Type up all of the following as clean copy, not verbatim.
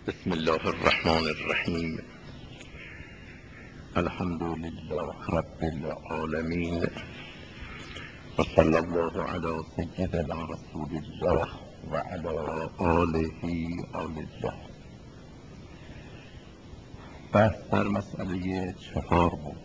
بسم الله الرحمن الرحیم. الحمد لله رب العالمین و صلی الله علی سیدنا رسول الله و علی آله آل الله. بحث در مسئله 4 بود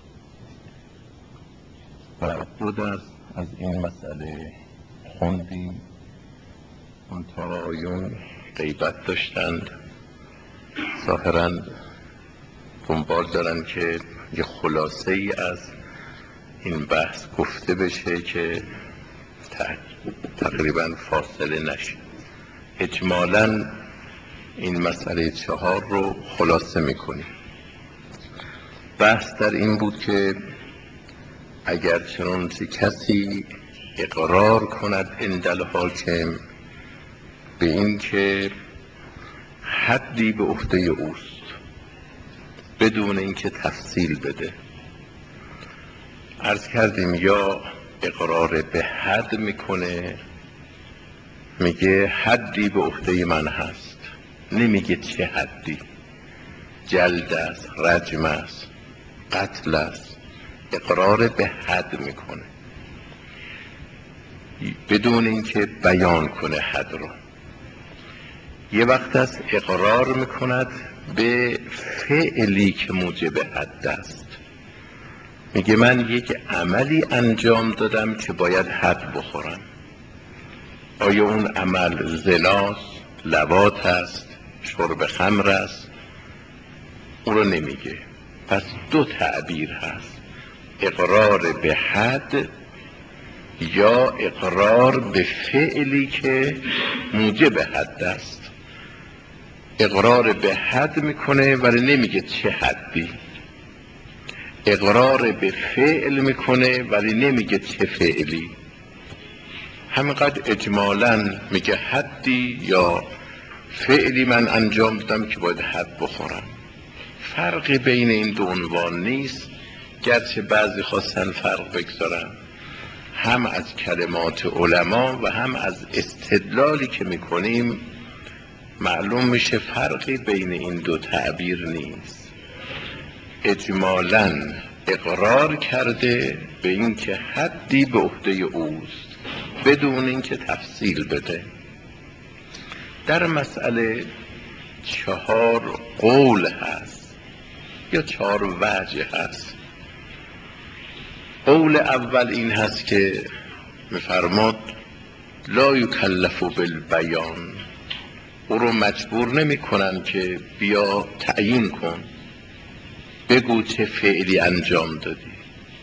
و 2 درس از این مسئله خوندیم. اون آقایون غیبت داشتند، ظاهراً دنبال دارن که یه خلاصه ای از این بحث گفته بشه که تقریباً فاصله نشه. اجمالاً این مسئله 4 رو خلاصه میکنیم. بحث در این بود که اگر چنانچه کسی اقرار کند عند الحاکم به این که حدی به عهده اوست بدون اینکه تفصیل بده، عرض کردیم یا اقرار به حد میکنه، میگه حدی به عهده من هست، نمیگه چه حدی، جلد است، رجم است، قتل است، اقرار به حد میکنه بدون اینکه بیان کنه حد رو. یه وقت است اقرار میکند به فعلی که موجب حد است، میگه من یک عملی انجام دادم که باید حد بخورم. آیا اون عمل زناست، لواط است، شرب خمر است؟ اون رو نمیگه. پس 2 تعبیر هست: اقرار به حد یا اقرار به فعلی که موجب حد است. اقرار به حد میکنه ولی نمیگه چه حدی، اقرار به فعل میکنه ولی نمیگه چه فعلی. همینقدر اجمالاً میگه حدی یا فعلی من انجام دادم که باید حد بخورم. فرقی بین این 2 عنوان نیست، گرچه بعضی خواستن فرق بگذارن، هم از کلمات علما و هم از استدلالی که میکنیم معلوم میشه فرقی بین این 2 تعبیر نیست. اجمالاً اقرار کرده به اینکه حدی به عهده اوست بدون اینکه تفصیل بده. در مسئله 4 قول هست یا 4 وجه هست. قول اول این هست که میفرماد لا یکلف بالبیان، او رو مجبور نمی کنن که بیا تعیین کن، بگو چه فعلی انجام دادی،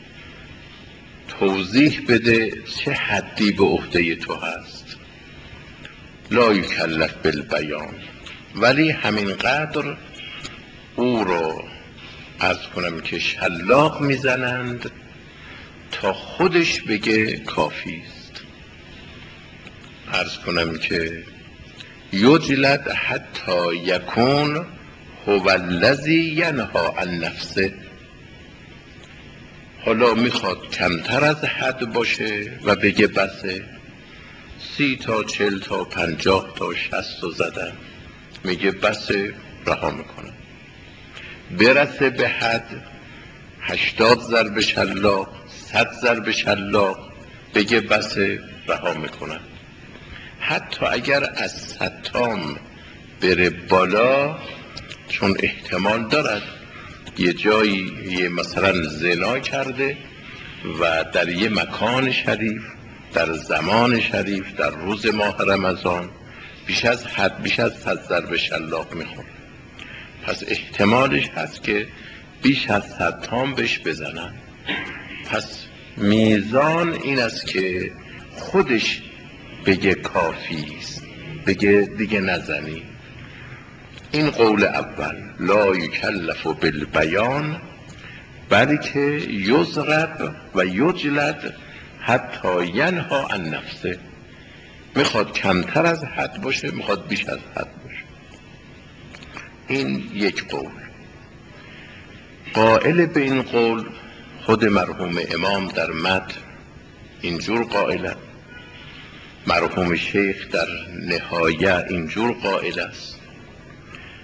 توضیح بده چه حدی به عهده تو هست. لا یکلف بالبیان، ولی همینقدر او رو عرض کنم که شلاق میزنند تا خودش بگه کافی است. عرض کنم که یجلد حتی یکون هو الذی ینهی عن نفسه. حالا میخواد کمتر از حد باشه و بگه بسه، 30 تا 40 تا 50 تا 60 تا زدن، میگه بسه، رها میکنه. برسه به حد 80 ضرب شلاق، 100 ضرب شلاق، بگه بسه، رها میکنه. حتی اگر از 100 تام بره بالا، چون احتمال دارد یه جایی مثلا زنا کرده و در یه مکان شریف، در زمان شریف، در روز ماه رمضان بیش از حد، بیش از 100 ضرب شلاق میخوره. پس احتمالش هست که بیش از 100 تام بهش بزنن. پس میزان این است که خودش بگه کافی است، بگه دیگه نزنی. این قول اول، لا یکلف بالبیان، بلکه یضرب و یجلد حتی ینهی عن نفسه. میخواد کمتر از حد باشه، میخواد بیش از حد باشه. این یک قول. قائل به این قول خود مرحوم امام در متن اینجور قائل، مرحوم شیخ در نهایه اینجور قائل است.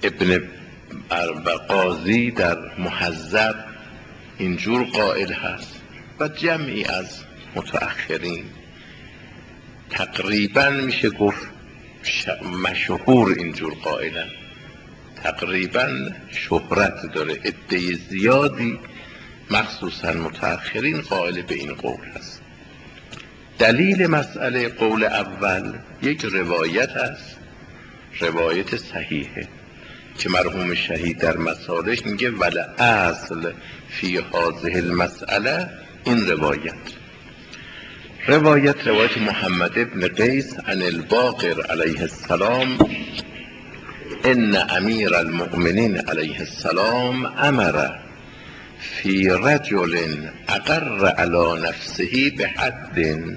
ابن قاضی در مهذب اینجور قائل هست و جمعی از متأخرین، تقریبا میشه گفت مشهور اینجور قائلن، تقریبا شهرت داره، عده زیادی مخصوصا متأخرین قائل به این قول هست. دلیل مسئله قول اول یک روایت است، روایت صحیحه که مرحوم شهید در مسالش میگه ول اصل فی هذه المسئله، این روایت محمد ابن قیس عن الباقر علیه السلام ان امیر المؤمنین علیه السلام امر فی رجل اقر علی نفسه به حد،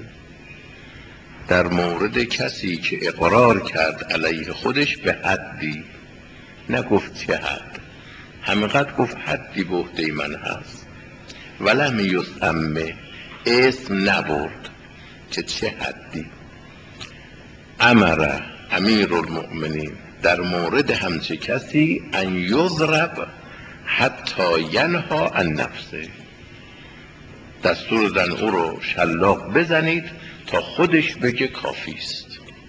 در مورد کسی که اقرار کرد علیه خودش به حدی، نگفت چه حد، همینقدر گفت حدی به عهده من هست، ولم یسمه، اسم نبرد که چه حدی. امر امیر المؤمنین در مورد همچه کسی ان یضرب حتی ینها عن نفسه، دستور دادن او رو شلاق بزنید تا خودش بگه کافی است.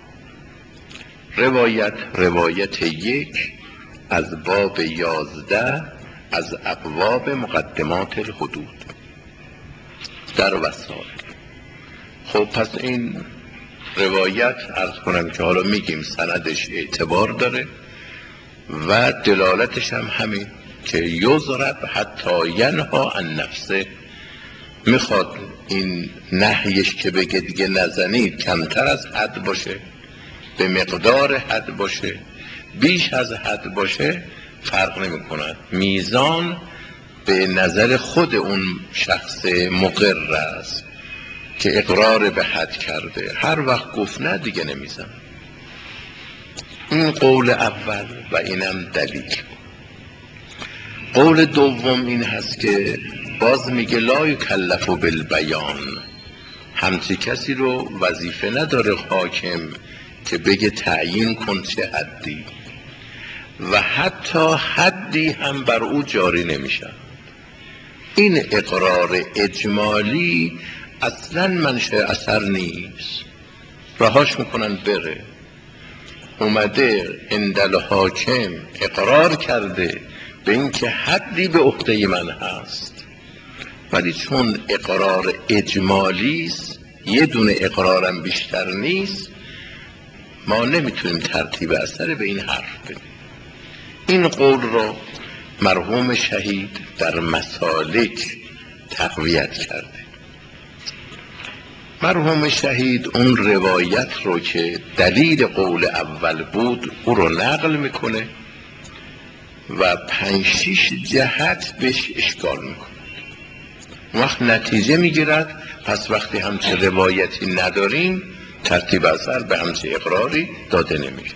روایت یک از باب 11 از ابواب مقدمات الحدود در وسائل. خب پس این روایت عرض کنم که حالا میگیم سندش اعتبار داره و دلالتش هم همین که یضرب حتی ینها عن نفسه، میخواد این نهیش که بگه دیگه نزنید کمتر از حد باشه، به مقدار حد باشه، بیش از حد باشه، فرق نمی کند، میزان به نظر خود اون شخص مقر است که اقرار به حد کرده، هر وقت گفت نه دیگه نمیزن. این قول اول و اینم دلیل. قول دوم این هست که باز میگه لا یکلف بالبیان، همچی کسی رو وظیفه نداره حاکم که بگه تعیین کن چه حدی، و حتی حدی هم بر او جاری نمیشه. این اقرار اجمالی اصلا منشأ اثر نیست، رهاش میکنن بره. اومده عند حاکم اقرار کرده به اینکه حدی به عهده من هست، ولی چون اقرار اجمالی است، یه دونه اقرارم بیشتر نیست، ما نمیتونیم ترتیب اثر به این حرف بدیم. این قول رو مرحوم شهید در مسالک تقویت کرده. مرحوم شهید اون روایت رو که دلیل قول اول بود او رو نقل میکنه و 5-6 جهت بهش اشکال میکنه، وقت نتیجه میگیرد پس وقتی همچه روایتی نداریم ترتیب اثر به همچه اقراری داده نمیشه.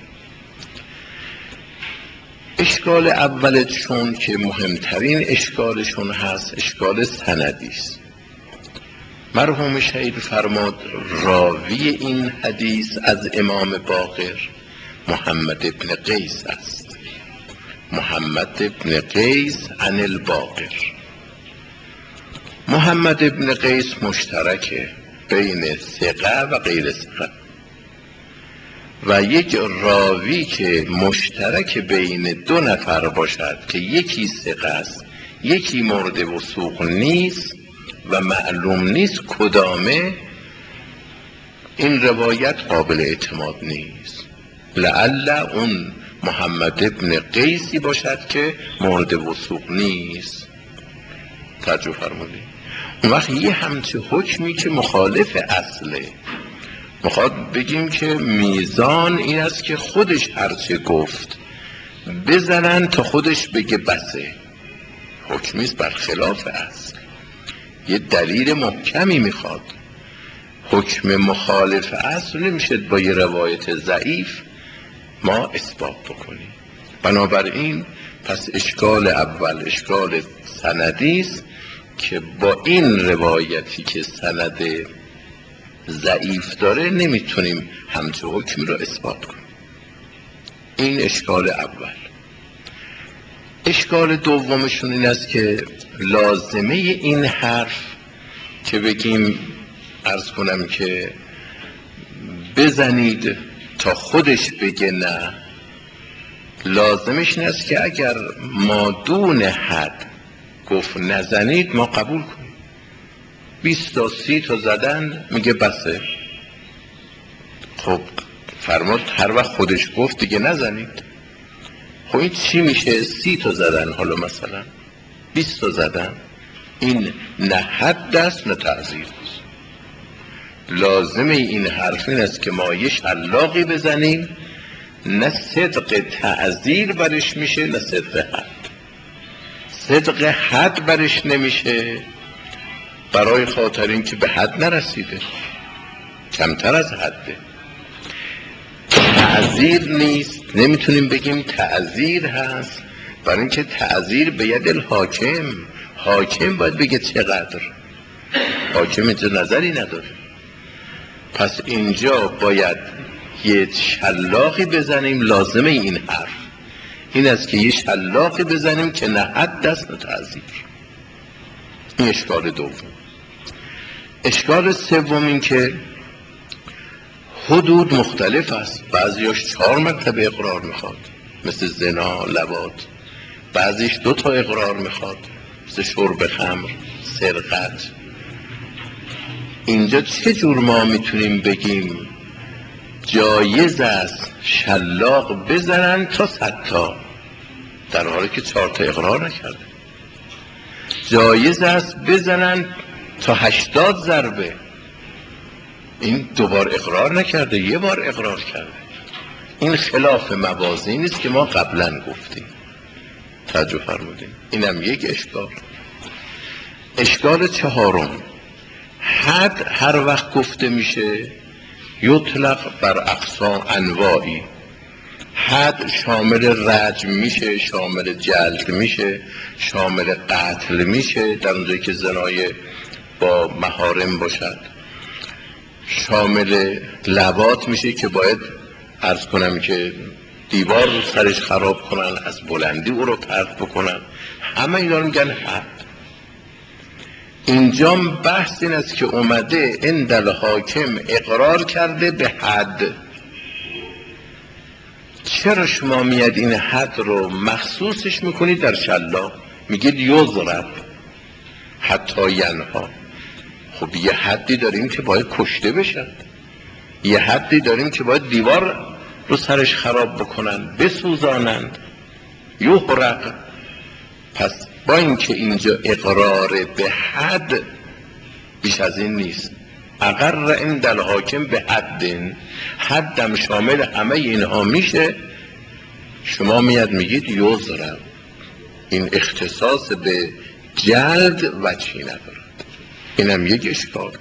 اشکال اولشون که مهمترین اشکالشون هست اشکال سندی است. مرحوم شهید فرماد راوی این حدیث از امام باقر محمد ابن قیس است، محمد ابن قیس عن الباقر. محمد ابن قیس مشترکه بین ثقه و غیر ثقه، و یک راوی که مشترک بین 2 نفر باشد که یکی ثقه است یکی مورد وثوق نیست و معلوم نیست کدامه، این روایت قابل اعتماد نیست. لعل اون محمد ابن قیسی باشد که مورد وثوق نیست. توجه فرمودید؟ اون وقت یه همچه حکمی که مخالف اصله، میخواد بگیم که میزان این است که خودش هرچه گفت بزنن تا خودش بگه بسه، حکمیست بر خلاف اصل، یه دلیل محکمی میخواد. حکم مخالف اصل نمیشه با یه روایت ضعیف ما اثبات بکنیم. بنابراین پس اشکال اول اشکال سندی است که با این روایتی که سند ضعیف داره نمیتونیم همچه حکمی رو اثبات کنیم. این اشکال اول. اشکال دومشون این است که لازمه این حرف که بگیم عرض کنم که بزنید تا خودش بگه نه، لازمش این است که اگر ما دون حد گفت نزنید ما قبول کنیم. 20 تا 30 تا زدن میگه بسه. خب فرمود هر وقت خودش گفت دیگه نزنید. خب این چی میشه؟ 30 تا زدن، حالا مثلا 20 تا زدن، این نه حد است نه تعزیر است. لازمه این حرف این است که ما یه شلاقی بزنیم، نه صدق تعزیر برش میشه نه صدق حد. صدق حد برش نمیشه برای خاطر این که به حد نرسیده، کمتر از حده. تعزیر نیست، نمیتونیم بگیم تعزیر هست، برای اینکه تعزیر به ید الحاکم، حاکم باید بگه چقدر، حاکم اینجا نظری نداره. پس اینجا باید یه شلاقی بزنیم. لازمه این حرف این است که یه شلاقی بزنیم که نه حد است نه تعزیر. این اشکال دوم. اشکال سوم این که حدود مختلف است. بعضیاش 4 مرتبه اقرار میخواد مثل زنا، لواط. بعضیش 2 تا اقرار میخواد مثل شرب خمر، سرقت. اینجا چه جور ما میتونیم بگیم جایز است شلاق بزنن تا 100 تا در حالی که 4 تا اقرار نکرده؟ جایز است بزنن تا 80 ضربه، این 2 بار اقرار نکرده، 1 بار اقرار کرده. این خلاف موازینی است که ما قبلا گفتیم، توجه فرمودیم. اینم یک اشکال. اشکال چهارم، حد هر وقت گفته میشه یطلق بر اقصا انواعی. حد شامل رجم میشه، شامل جلد میشه، شامل قتل میشه در اونجایی که زنای با محارم باشد، شامل لواط میشه که باید عرض کنم که دیوار رو سرش خراب کنن، از بلندی او رو پرت بکنن، همه اینا رو میگن حد. اینجا بحث این است که اومده عند الحاکم اقرار کرده به حد. چرا شما میاد این حد رو مخصوصش میکنید در شلاق؟ میگید یضرب حتی ینها. خب یه حدی داریم که باید کشته بشن، یه حدی داریم که باید دیوار رو سرش خراب بکنن، بسوزانن، یحرق. پس با اینکه اینجا اقرار به حد بیش از این نیست. اقر عند الحاکم به حد، حدم شامل همه اینها میشه، شما میاد میگید یضرب. این اختصاص به جلد وجهی نداره. اینم یک اشکال.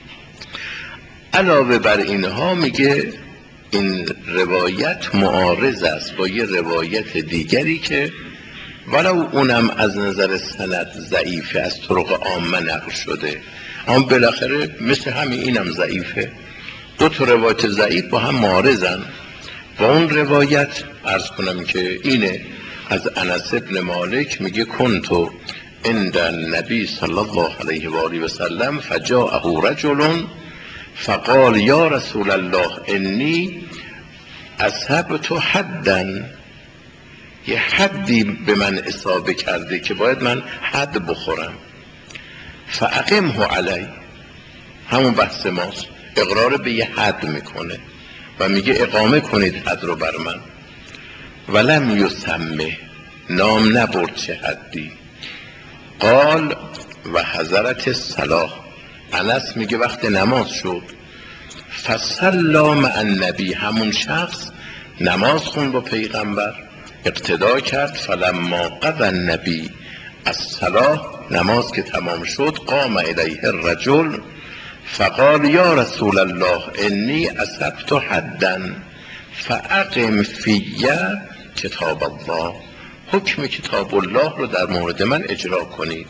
علاوه بر اینها میگه این روایت معارض است با یه روایت دیگری که ولو اونم از نظر سند ضعیفه، از طرق عامه نقل شده، اما بالاخره مثل همین اینم ضعیفه. 2 تا روایت ضعیف با هم معارضن. و اون روایت عرض کنم که اینه، از انس بن مالک میگه کنتو عند النبی صلی الله علیه و آله و سلم فجاءه رجل فقال یا رسول الله انی اصبت حدا، یه حدی به من اصابه کرده که باید من حد بخورم. فاقمه علی، همون بحث ماست، اقرار به یه حد میکنه و میگه اقامه کنید حد رو بر من. ولم یسمه، نام نبرد چه حدی. قال و حضرت الصلاة، انس میگه وقت نماز شد، فصلی مع النبی، همون شخص نماز خون با پیغمبر، اقتدا کرد. فلما قضى النبی الصلاة، نماز که تمام شد، قام الیه الرجل فقال یا رسول الله انی اصبت حدا فاقم فی کتاب الله، حکم کتاب الله رو در مورد من اجرا کنید.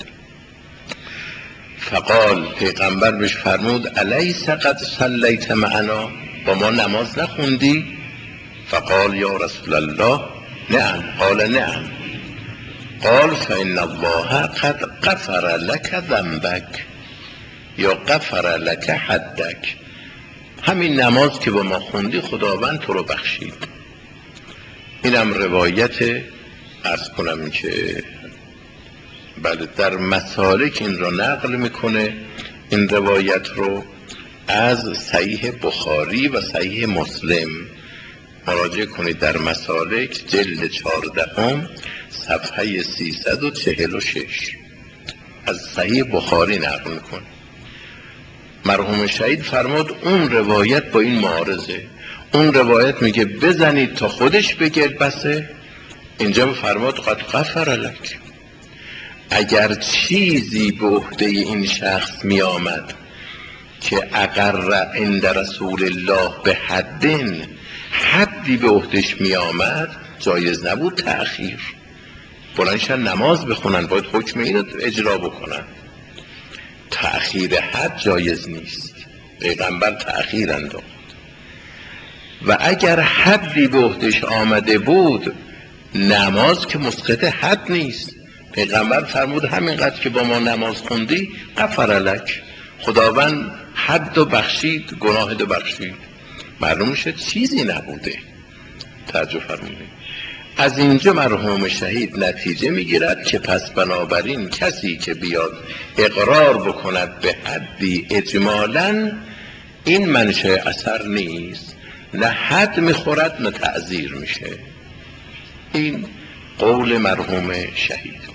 فقال، پیغمبر بهش فرمود الیس قد صلیت معنا، با ما نماز نخوندی؟ فقال یا رسول الله نعم. قال نعم. قال فإن الله قد غفر لك ذنبک یا غفر لك حدک، همین نماز که با ما خوندی خداوند تو رو بخشید. اینم روایت، عرض کنم که بله در مسالک این رو نقل میکنه، این روایت رو از صحیح بخاری و صحیح مسلم مراجعه کنید، در مسالک جلد 14 صفحه 346 از صحیح بخاری نقل میکنه. مرحوم شهید فرمود اون روایت با این معارضه. اون روایت میگه بزنید تا خودش بگه بسه، اینجا فرمود قد غفر لک. اگر چیزی به عهده این شخص می آمد که اقر عند رسول الله به حدی به عهدش می آمد، جایز نبود تأخیر. بلندشن نماز بخونن، باید حکم این رو اجرا بکنن. تأخیر حد جایز نیست، پیغمبر تأخیر انداخت. و اگر حدی به عهدش آمده بود، نماز که مسقط حد نیست. پیغمبر فرمود همینقدر که با ما نماز خوندی غفر لک، خداوند حد و بخشید، گناه دو بخشید. معلوم شد چیزی نبوده. توجه فرمودید. از اینجا مرحوم شهید نتیجه میگیرد که پس بنابراین کسی که بیاد اقرار بکند به حدی اجمالاً، این منشأ اثر نیست، نه حد میخورد نه تعزیر میشه. این قول مرحوم شهید.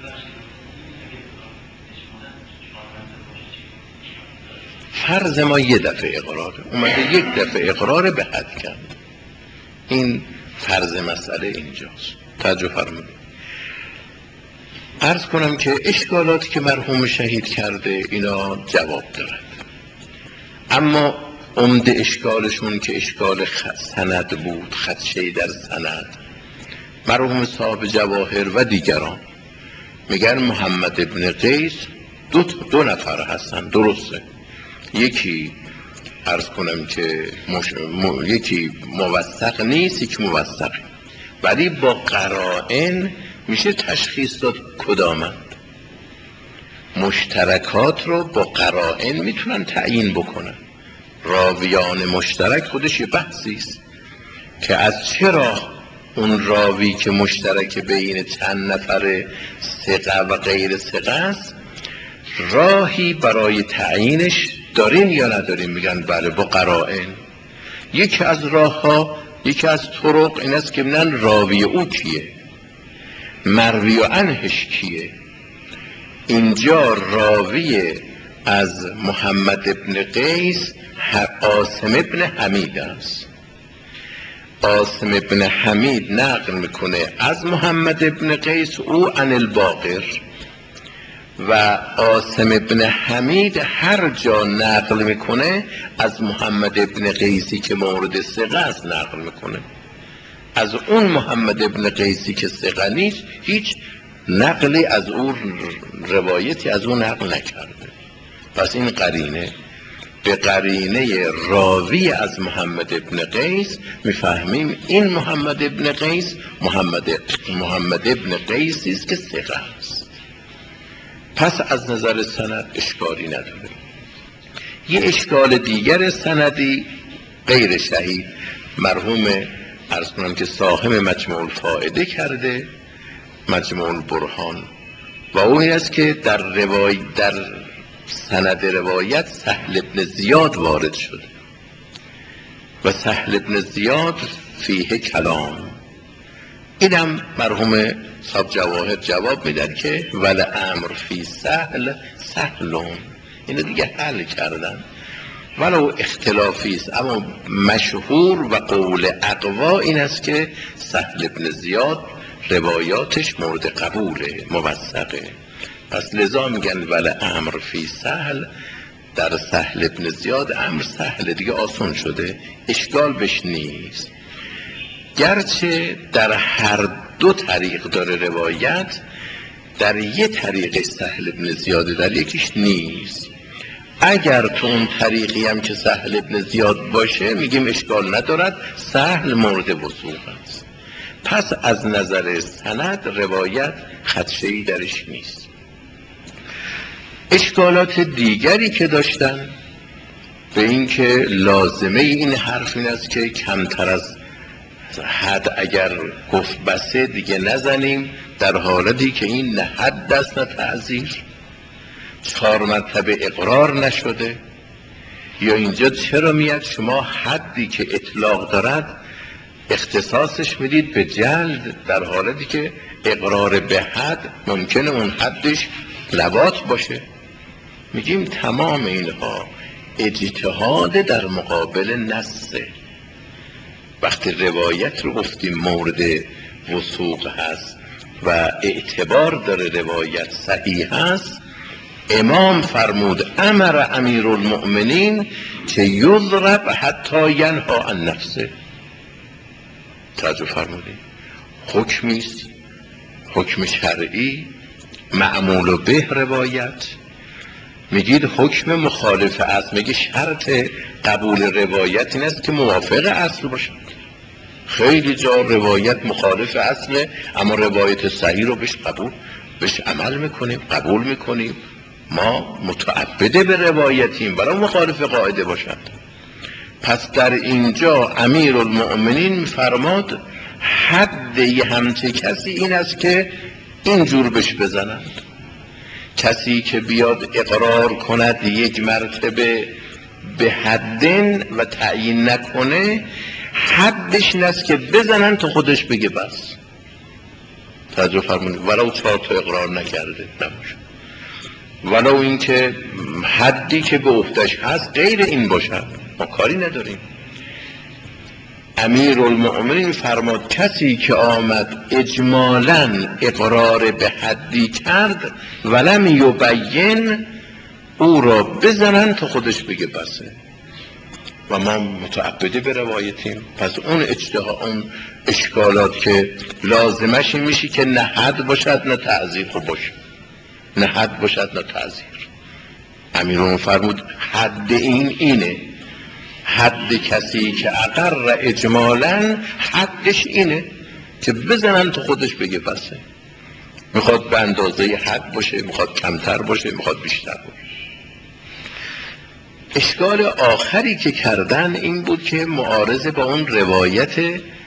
فرض ما یه دفعه اقراره، اومده یک دفعه اقرار به حد کرد، این فرض مسئله اینجاست. توجه فرمودید. عرض کنم که اشکالاتی که مرحوم شهید کرده اینا جواب دارد، اما عمده اشکالشون که اشکال سند بود، خدشه‌ای در سند، مرحوم صاحب جواهر و دیگران میگن محمد ابن قیس دو نفر هستن. درسته، یکی عرض کنم که یکی موثق نیست، یکی موثق، ولی با قرائن میشه تشخیص داد کدامند. مشترکات رو با قرائن میتونن تعیین بکنن. راویان مشترک خودش یه بحثی است که از چرا اون راوی که مشترک بین چند نفر ثقه و غیر ثقه است، راهی برای تعیینش دارین یا ندارین؟ میگن بله با قرائن. یکی از راه ها، یکی از طرق این است که ببینن راوی او کیه، مروی و عنهش کیه. اینجا راوی از محمد ابن قیس عاصم ابن حمید است. عاصم ابن حمید نقل میکنه از محمد ابن قیس او عن الباقر، و عاصم ابن حمید هر جا نقل میکنه از محمد ابن قیسی که مورد ثقه است نقل میکنه. از اون محمد ابن قیسی که ثقه نیست هیچ نقلی از اون، روایتی از اون نقل نکرده. پس این قرینه، به قرینه راوی از محمد ابن قیس میفهمیم این محمد ابن قیس محمد ابن قیسی است که ثقه است. پس از نظر سند اشکالی نداره. یه اشکال دیگر سندی غیر شهید مرحوم عرض کنم که صاحب مجموع الفائده کرده، مجموع البرهان، و اون است که در سند روایت سهل ابن زیاد وارد شده و سهل ابن زیاد فیه کلام. اینم مرحوم صاحب جواهر جواب میدن که ول امر فی سهل سهلون، اینو دیگه حل کردن ولو اختلافی است، اما مشهور و قول اقوا این است که سهل ابن زیاد روایاتش مورد قبوله، موثقه. پس لذا میگن ول امر فی سهل، در سهل ابن زیاد امر سهل دیگه، آسان شده، اشکال بش نیست. گرچه در هر دو طریق داره روایت، در یه طریق سهل ابن زیاده، در یکیش نیست. اگر تو اون طریقی هم که سهل ابن زیاد باشه میگیم اشکال ندارد، سهل مورد وثوق است. پس از نظر سند روایت خدشه‌ای درش نیست. اشکالات دیگری که داشتن به این که لازمه این حرف این است که کمتر از حد اگر گفت بسه دیگه نزنیم، در حالتی که این نه حد است نه تعزیر، 4 مرتبه اقرار نشده. یا اینجا چرا میاد شما حدی که اطلاق دارد اختصاصش میدید به جلد، در حالتی که اقرار به حد ممکنه اون حدش لواط باشه؟ میگیم تمام اینها اجتهاد در مقابل نصه. وقتی روایت رو گفتیم مورد وثوق هست و اعتبار داره، روایت صحیح هست، امام فرمود امر امیرالمؤمنین که یضرب حتی ینهی عن نفسه. توجه فرمودید، حکمیست، حکم شرعی معمول به روایت. میگید حکم مخالف اصل، میگه شرط قبول روایت این است که موافق اصل باشد. خیلی جا روایت مخالف اصله اما روایت صحیح رو بهش عمل میکنیم، قبول میکنیم، ما متعبده به روایتیم برای مخالف قاعده باشد. پس در اینجا امیرالمؤمنین میفرماد حد یه همچه کسی این است که اینجور بهش بزنند. کسی که بیاد اقرار کند 1 مرتبه به حدن و تعیین نکنه، حدش این است که بزنن تا خودش بگه بس. توجه فرمونید، ولو 4 تا اقرار نکرده نباشه، ولو این که حدی که به عهده‌اش هست غیر این باشد، ما کاری نداریم. امیرالمؤمنین فرماد کسی که آمد اجمالاً اقرار به حدی کرد ولم یبین، او را بزنن تا خودش بگه بسه. و ما متعبده به روایتیم. پس اون اشکالات که لازمش این میشه که نه حد باشد نه تعزیر. خب باشه، نه حد باشد نه تعزیر. امیرالمؤمنین فرمود حد اینه، حد کسی که اقر اجمالاً حدش اینه که بزنن تو خودش بگه بسه. میخواد به اندازه حد باشه، میخواد کمتر باشه، میخواد بیشتر باشه. اشکال آخری که کردن این بود که معارضه با اون روایت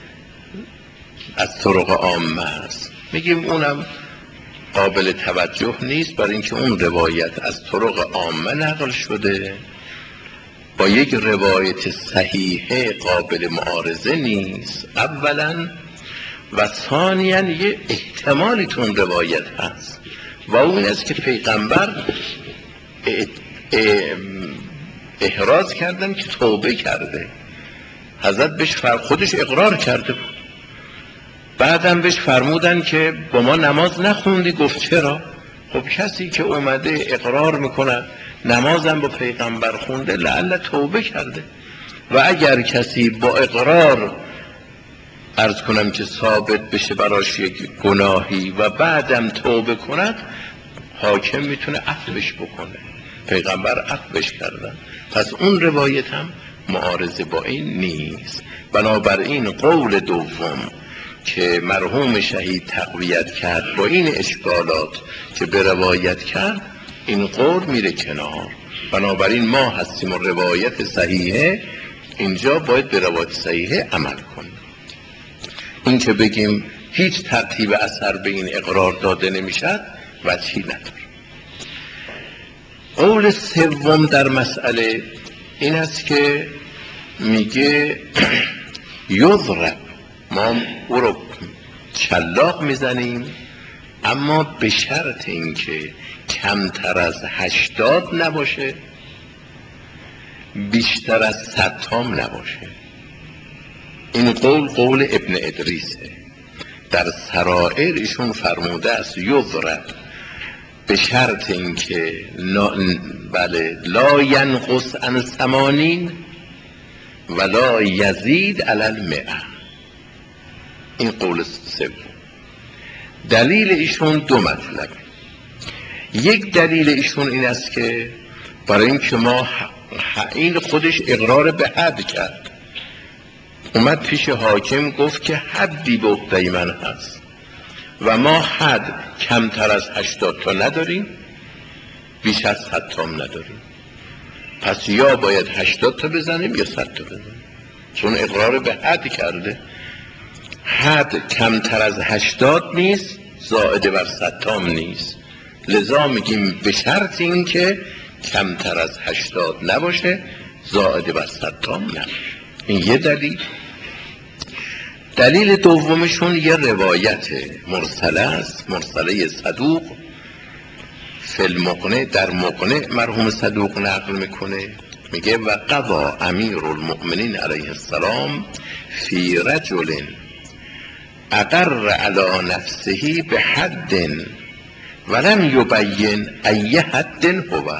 از طرق عامه است. میگیم اونم قابل توجه نیست، برای اینکه اون روایت از طرق عامه نقل شده، با یک روایت صحیحه قابل معارضه نیست اولا، و ثانیاً یه احتمالی تو اون روایت هست و اون است که پیغمبر احراز کردن که توبه کرده. حضرت بهش خودش اقرار کرده بود، بعدم بهش فرمودن که با ما نماز نخوندی. گفت چرا؟ خب کسی که اومده اقرار میکنه نمازم با پیغمبر خونده لعل توبه کرده. و اگر کسی با اقرار عرض کنم که ثابت بشه براش یک گناهی و بعدم توبه کند، حاکم میتونه عفوش بکنه. پیغمبر عفوش کردن. پس اون روایت هم معارضه با این نیست. بنابراین قول دوم که مرحوم شهید تقویت کرد با این اشکالات که به روایت کرد، این قول میره کنار. بنابراین ما هستیم و روایت صحیحه، اینجا باید به روایت صحیحه عمل کنیم. این که بگیم هیچ ترتیب اثر به این اقرار داده نمیشد وجهی نداره. قول سوم در مسئله این است که میگه یضرب، ما او رو شلاق میزنیم اما به شرط اینکه کمتر از 80 نباشه، بیشتر از 100 تام نباشه. این قول ابن ادریسه. در سرائر ایشون فرموده است یضرب به شرط اینکه لا ینقص عن 80 ولا یزید علی 100. این قول سوم. دلیل ایشون 2 مطلب. یک دلیل ایشون این است که برای اینکه ما این خودش اقرار به حد کرد، اومد پیش حاکم گفت که حدی به عهده من هست و ما حد کمتر از 80 تا نداریم، بیش از 100 تا هم نداریم، پس یا باید 80 تا بزنیم یا 100 تا بزنیم، چون اقرار به حد کرده. حد کمتر از 80 نیست، زائد بر 100 تا هم نیست، لذا میگیم به شرط این که کمتر از 80 نباشه، زائد بر 100 تا هم نباشه. این یه دلیل. دلیل دومشون یه روایت مرسله است، مرسله صدوق فی المقنع، در مقنع مرحوم صدوق نقل میکنه، میگه و قضا امیر المؤمنین علیه السلام فی رجل اقر علی نفسه به حد ولم یبین ای حد هو.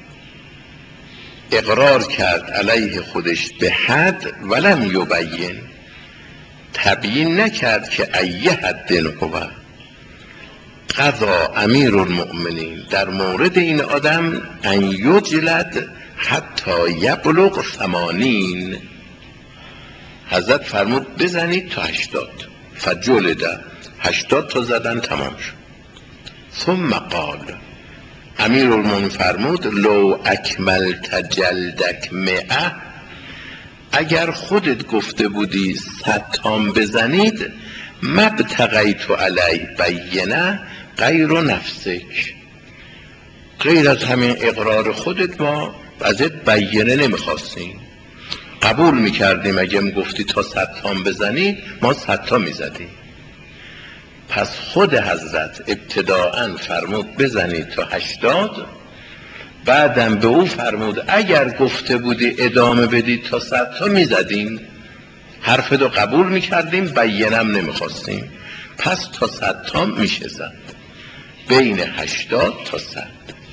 اقرار کرد علیه خودش به حد ولم یبین، تبیین نکرد که ای حد هو. قضا امیر المؤمنین در مورد این آدم ان یجلد حتی یبلغ 80. حضرت فرمود بزنید تا 80. فجلد 80 تا زدن، تمام شد. ثم قال، امیر المؤمنین فرمود لو اکملت جلدک 100، اگر خودت گفته بودی 100 تام بزنید، مبتغیت علی بینه غیر نفسک، غیر از همین اقرار خودت ما ازت بینه نمیخواستیم، قبول میکردیم اگه گفتی تا 100 تام بزنید ما 100 تا میزدیم. پس خود حضرت ابتداءً فرمود بزنید تا 80، بعدم به او فرمود اگر گفته بودی ادامه بدید تا 100 تا میزدیم، حرف رو قبول میکردیم، بینم نمیخواستیم، پس تا 100 تا میشه زد، بین 80 تا 100.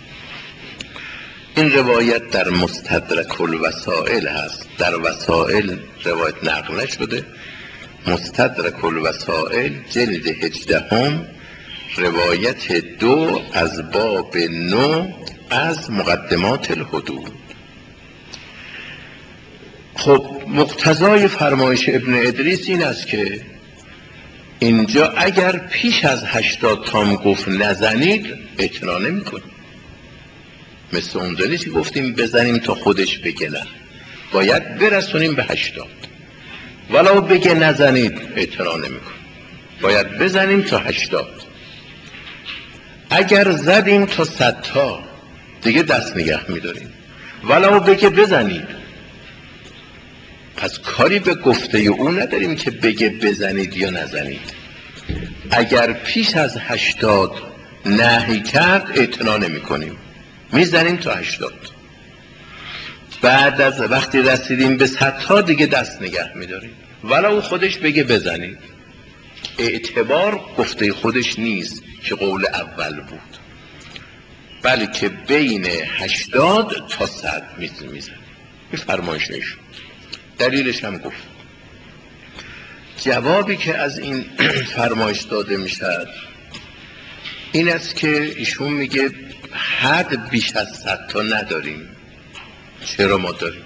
این روایت در مستدرک الوسائل هست، در وسائل روایت نقل نشده. مستدرک الوسائل جلد 18 روایت 2 از باب 9 از مقدمات الحدود. خب مقتضای فرمایش ابن ادریس این است که اینجا اگر پیش از 80 تام گفت نزنید، اعتنا نمی کنید. مثل اونجا نیست که گفتیم بزنیم تا خودش بگه نه، باید برسونیم به 80. ولو بگه نزنید اعتنا نمی کنید، باید بزنیم تا 80. اگر زدیم تا 100 تا دیگه دست نگه می داریم، ولو بگه بزنید. پس کاری به گفته او نداریم که بگه بزنید یا نزنید. اگر پیش از 80 نهی کرد اعتنا نمی کنیم، میزنیم تا 80. بعد از وقتی رسیدیم به 100 تا دیگه دست نگه میداریم، ولو خودش بگه بزنید. اعتبار گفته خودش نیست که قول اول بود، بلکه بین 80 تا 100 میزنیم. این فرمایشش. دلیلش هم گفت. جوابی که از این فرمایش داده میشد این است که ایشون میگه حد بیش از 100 تا نداریم. چرا ما داریم؟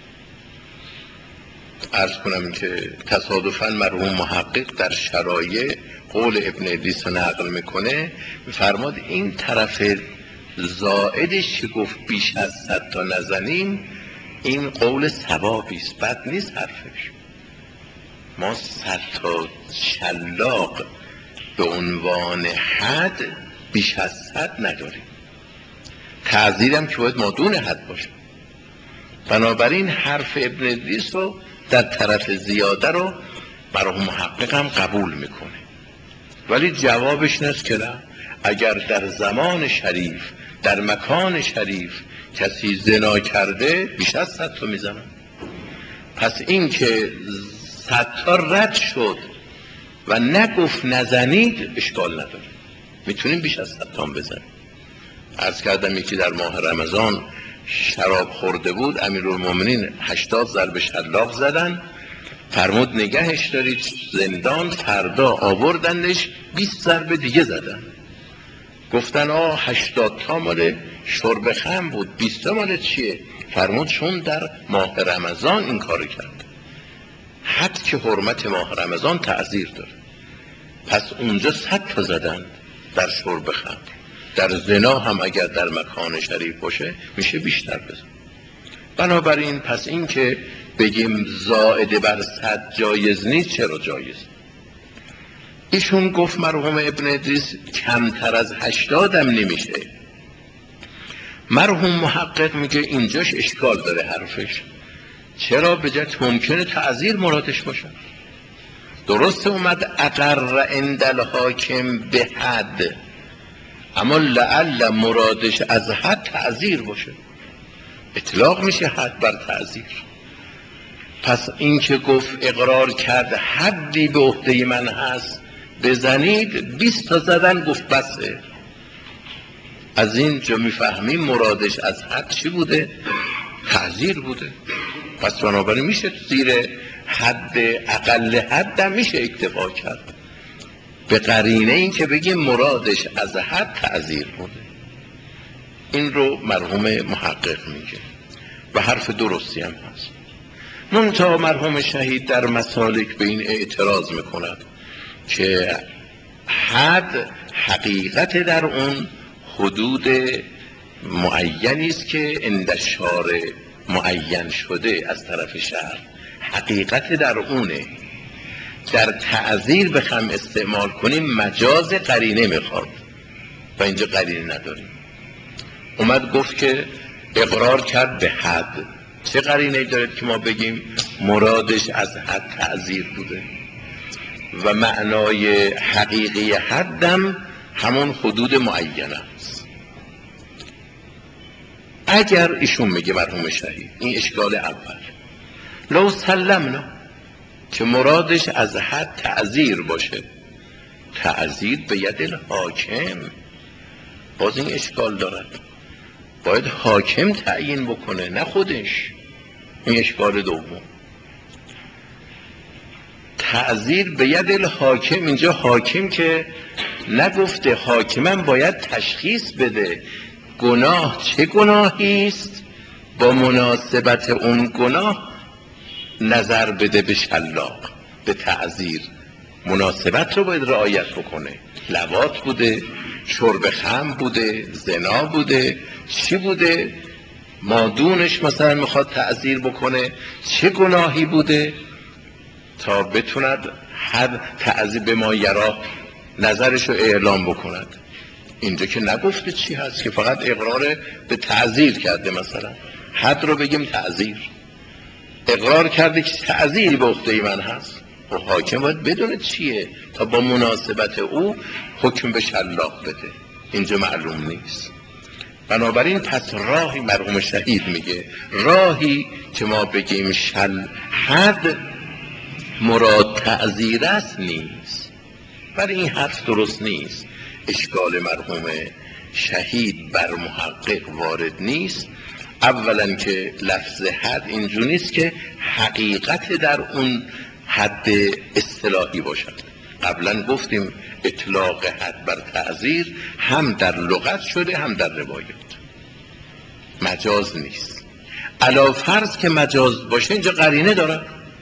عرض کنم که تصادفاً مرحوم محقق در شرایع قول ابن ادریس نقل میکنه، فرماد این طرف زائدش که گفت بیش از 100 تا نزنیم، این قول ثوابی است، بد نیست حرفش. ما 100 تا شلاق به عنوان حد بیش از 100 نداریم. تعزیرم که باید مادون حد باشه. بنابراین حرف ابن ادریس رو در طرف زیاده رو مرحوم محقق هم قبول میکنه، ولی جوابش نیست که نه، اگر در زمان شریف در مکان شریف کسی زنا کرده بیش از 100 تا میزنن. پس این که 100 تا رد شد و نگفت نزنید اشکال نداره، میتونیم بیش از 100 تا بزنیم. عرض کردم یکی در ماه رمضان شراب خورده بود، امیرالمومنین 80 ضرب شلاق زدن، فرمود نگهش دارید زندان، فردا آوردنش 20 ضرب دیگه زدن. گفتن 80 تا مال شرب خمر بود، 20 تا مال چیه؟ فرمود چون در ماه رمضان این کارو کرد. حد که حرمت ماه رمضان تعذیر داره، پس اونجا 100 تا زدن در شرب خمر. در زنا هم اگر در مکان شریف باشه میشه بیشتر بزن. بنابراین پس این که بگیم زائد بر 100 جایز نیست، چرا جایز؟ ایشون گفت مرحوم ابن ادریس کمتر از 80 هم نمیشه. مرحوم محقق میگه اینجاش اشکال داره حرفش. چرا؟ بجت ممکنه تعذیر مرادش باشه. درست اومد اقر عند الحاکم به حد، اما لعل مرادش از حد تعذیر باشه. اطلاق میشه حد بر تعذیر. پس این که گفت اقرار کرد حدی به عهده من هست بزنید، 20 تا زدن گفت بسه. از اینجا میفهمیم مرادش از حد چی بوده؟ تعذیر بوده. پس بنابراین میشه زیر حد اقل حد هم میشه اکتفا کرد به قرینه این که بگیم مرادش از حد تعذیر بوده. این رو مرحوم محقق میگه و حرف درستی هم هست. منتها مرحوم شهید در مسالک به این اعتراض میکند که حد حقیقت در اون حدود معینی است که عند الشارع معین شده از طرف شرع، حقیقت در اونه. در تعذیر بخوام استعمال کنیم مجاز قرینه میخواد و اینجا قرینه نداریم. اومد گفت که اقرار کرد به حد، چه قرینه دارد که ما بگیم مرادش از حد تعذیر بوده؟ و معنای حقیقی حدم همون حدود معینه است. اگر ایشون میگه مرحوم شهید این اشکال اول، لو سلمنا که مرادش از حد تعذیر باشه، تعذیر به ید الحاکم، باز این اشکال دارد، باید حاکم تعیین بکنه نه خودش. این اشکال دوم. تعذیر به ید الحاکم، اینجا حاکم که نگفته، حاکمم باید تشخیص بده گناه چه گناهی است، با مناسبت اون گناه نظر بده به شلاق، به تعذیر. مناسبت رو باید رعایت بکنه. لواط بوده، شرب خمر بوده، زنا بوده، چی بوده؟ مادونش مثلا میخواد تعذیر بکنه، چه گناهی بوده تا بتوند حد تعذیر به ما یرا نظرش رو اعلام بکند. اینجا که نگفته چی هست، که فقط اقرار به تعذیر کرده. مثلا حد رو بگیم تعذیر، اقرار کرده که تعذیری به عهده من هست، و حاکم باید بدونه چیه تا با مناسبت او حکم به شلاق بده. اینجا معلوم نیست. بنابراین پس راهی، مرحوم شهید میگه راهی که ما بگیم حد مراد تعذیر است نیست. ولی این حرف درست نیست. اشکال مرحوم شهید بر محقق وارد نیست. اولا که لفظ حد اینجوری نیست که حقیقت در اون حد اصطلاحی باشد. قبلا گفتیم اطلاق حد بر تعذیر هم در لغت شده هم در روایات، مجاز نیست. علا فرض که مجاز باشه اینجا قرینه داره.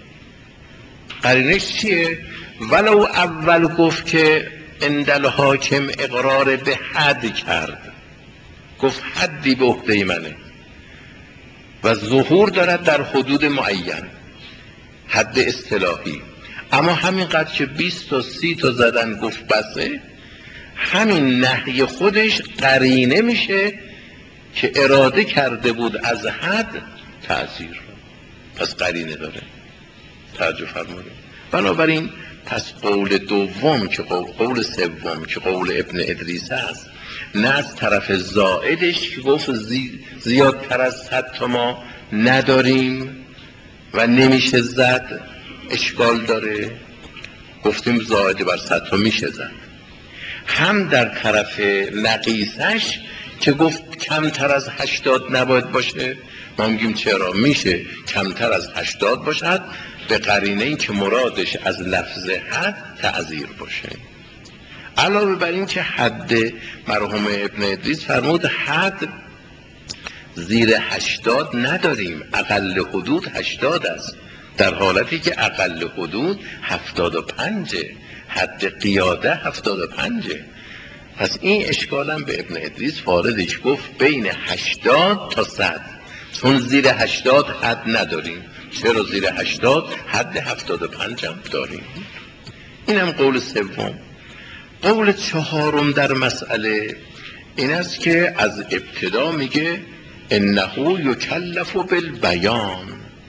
قرینش چیه؟ ولو اول گفت که عند الحاکم اقرار به حد کرد، گفت حدی به عهده منه و ظهور دارد در حدود معین، حد اصطلاحی. اما همینقدر که 20 تا 30 تا زدن گفت بسه، همین نهی خودش قرینه میشه که اراده کرده بود از حد تعذیر. پس قرینه داره. توجه فرمایید. بنابراین پس قول دوم که قول سوم که قول ابن ادریس است، نه از طرف زائدش که گفت زیادتر از 100 تا ما نداریم و نمیشه زد، اشکال داره. گفتیم زائد بر 100 تا میشه زد. هم در طرف نقیصش که گفت کمتر از 80 نباید باشه، ما میگیم چرا میشه کمتر از 80 باشد، به قرینه این که مرادش از لفظ حد تعذیر باشه. علاوه بر این که حد مرحوم ابن ادریس فرمود حد زیر 80 نداریم، اقل حدود 80 است. در حالتی که اقل حدود 75، حد قیاده 75. پس این اشکالم به ابن ادریس واردش گفت بین 80 تا 100، چون زیر 80 حد نداریم. چرا زیر 80 حد 75 هم داریم. اینم قول سوم. قول چهارم در مسئله این است که از ابتدا میگه انه یکلف بالبیان.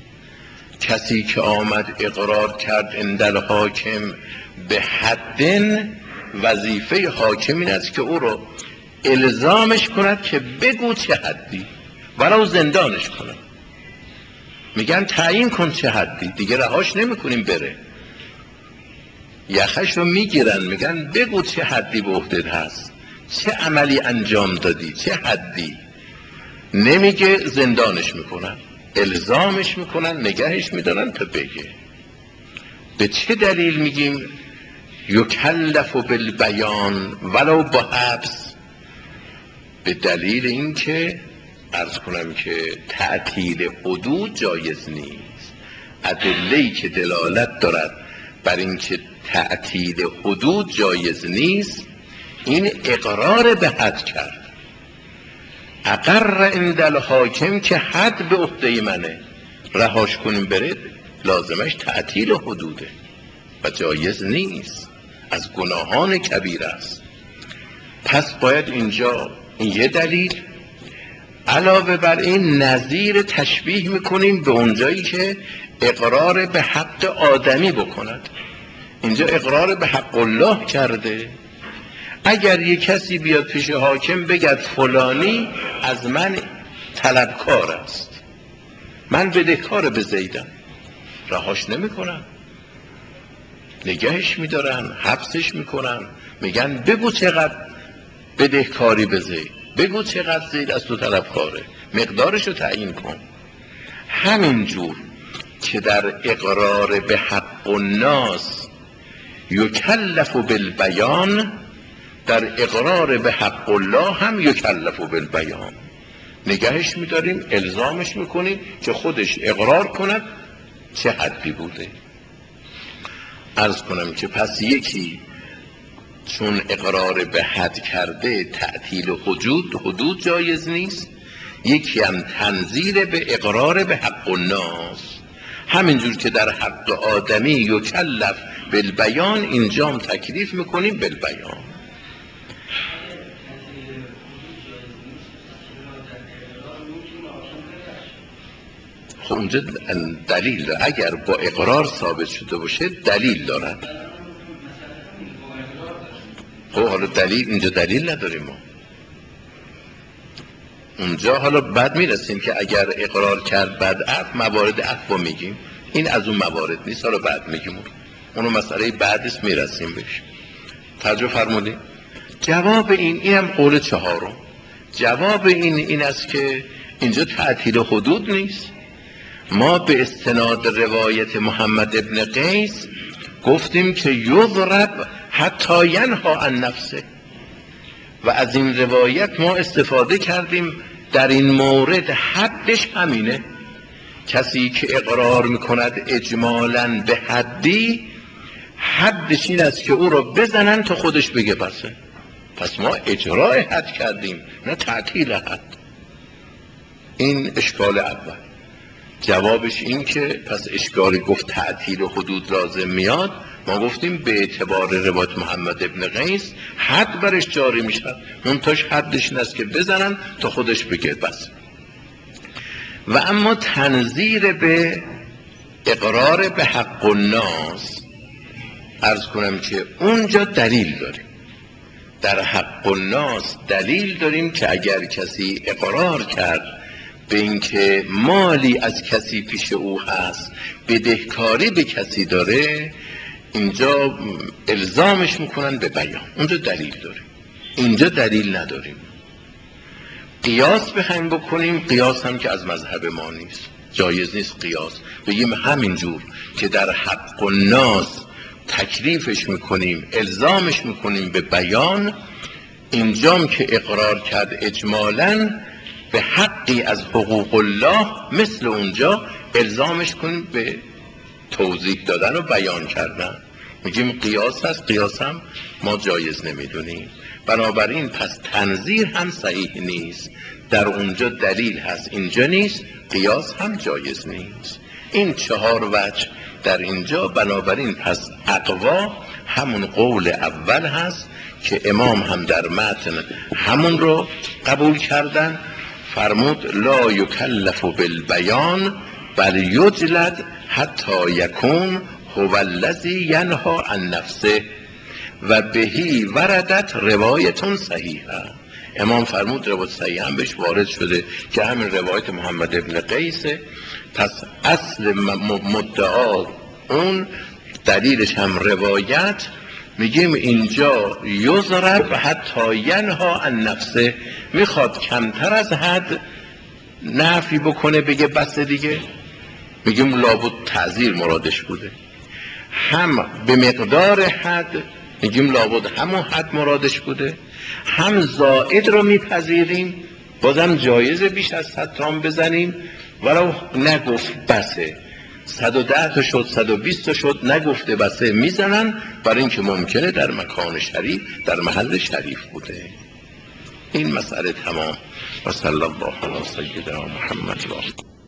کسی که آمد اقرار کرد عند الحاکم به حد، وظیفه حاکم این است که او رو الزامش کند که بگو چه حدی، ولو زندانش کند. میگن تعیین کن چه حدی، دیگه رهاش نمیکنیم بره، یخش رو میگیرن میگن بگو چه حدی به عهدت هست، چه عملی انجام دادی، چه حدی. نمیگه زندانش میکنن، الزامش میکنن، نگهش میدارن تا بگه. به چه دلیل میگیم یکلف بالبیان ولو با حبس؟ به دلیل اینکه عرض کنم که تعطیل حدود جایز نیست. ادله‌ای که دلالت دارد بر اینکه تعطیل حدود جایز نیست این اقرار به حد کرد. اقر عند الحاکم که حد به عهده منه، رهاش کنیم بره، لازمش تعطیل حدوده و جایز نیست، از گناهان کبیر است. پس باید اینجا این یه دلیل. علاوه بر این نظیر تشبیه میکنیم به اونجایی که اقرار به حق آدمی بکند. اینجا اقرار به حق الله کرده. اگر یک کسی بیاد پیش حاکم بگد فلانی از من طلبکار است، من بدهکار به زیدم، رهاش نمیکنن، نگهش میدارن، حبسش میکنن، میگن بگو چقدر بدهکاری به زید، بگو چقدر زید از تو طلبکاره، مقدارشو تعیین کن. همینجور که در اقرار به حق الناس یکلف بالبیان، در اقرار به حق الله هم یکلف بالبیان، نگهش میداریم، الزامش میکنیم که خودش اقرار کند چه حدی بوده. عرض کنم که پس یکی چون اقرار به حد کرده تعطیل حدود جایز نیست، یکی هم تنزیل به اقرار به حق الناس. همینجور که در حق آدمی یکلف بالبیان، اینجام تکلیف میکنیم بالبیان. خب اونجا دلیل داره، اگر با اقرار ثابت شده باشه دلیل دارن. خب حالا دلیل، اینجا دلیل نداریم ما. اونجا حالا بعد میرسیم که اگر اقرار کرد بعد عفو، موارد عفو میگیم، این از اون موارد نیست، حالا بعد میگیم اونو مسئله بعدش میرسیم بهش. توجه فرمودید؟ جواب اینم قول چهارم. جواب این است که اینجا تعطیل حدود نیست. ما به استناد روایت محمد ابن قیس گفتیم که یضرب حتی ینها عن نفسه، و از این روایت ما استفاده کردیم در این مورد حدش همینه. کسی که اقرار میکند اجمالاً به حدی، حدش این است که او رو بزنن تا خودش بگه بسه. پس ما اجرای حد کردیم نه تعطیل حد. این اشکال اول. جوابش این که پس اشکالی گفت تعطیل حدود لازم میاد، ما گفتیم به اعتبار روایت محمد ابن قیس حد برش جاری میشد، منتاش حدش این است که بزنن تا خودش بگه بس. و اما تنظیر به اقرار به حق الناس، عرض کنم که اونجا دلیل داریم. در حق الناس دلیل داریم که اگر کسی اقرار کرد به اینکه مالی از کسی پیش او هست، بدهکاری به کسی داره، اینجا الزامش میکنن به بیان. اونجا دلیل داریم، اینجا دلیل نداریم. قیاس بخوایم بکنیم، قیاس هم که از مذهب ما نیست، جایز نیست قیاس. بگیم همینجور که در حق الناس تکلیفش میکنیم، الزامش میکنیم به بیان، اینجام که اقرار کرد اجمالاً به حقی از حقوق الله، مثل اونجا الزامش کنیم به توضیح دادن و بیان کردن. میگیم قیاس هست، قیاس هم ما جایز نمیدونیم. بنابراین پس تنظیر هم صحیح نیست، در اونجا دلیل هست اینجا نیست، قیاس هم جایز نیست. این 4 وجه در اینجا. بنابراین پس اقوا همون قول اول هست که امام هم در متن همون رو قبول کردن. فرمود لا یکلف بالبیان بل یجلد حتی یکون هو الذی ینهی عن نفسه و بهی وردت روایتون صحیحه. امام فرمود روایت صحیح هم بهش وارد شده که همین روایت محمد ابن قیسه. پس اصل مدعا اون، دلیلش هم روایت. میگیم اینجا یضرب حتی ینهی عن نفسه، میخواد کمتر از حد نفی بکنه بگه بس دیگه. میگیم لابد تعزیر مرادش بوده. هم به مقدار حد، میگیم لابد همون حد مرادش بوده. هم زائد رو میپذیریم، بازم جایزه بیش از 100 تا هم بزنیم، ولو نگفت بسه، 110 تا شد 120 تا شد، نگفته بسه میزنن، برای اینکه ممکنه در مکان شریف در محل شریف بوده. این مسئله تمام. و صلی الله علی سیدنا محمد و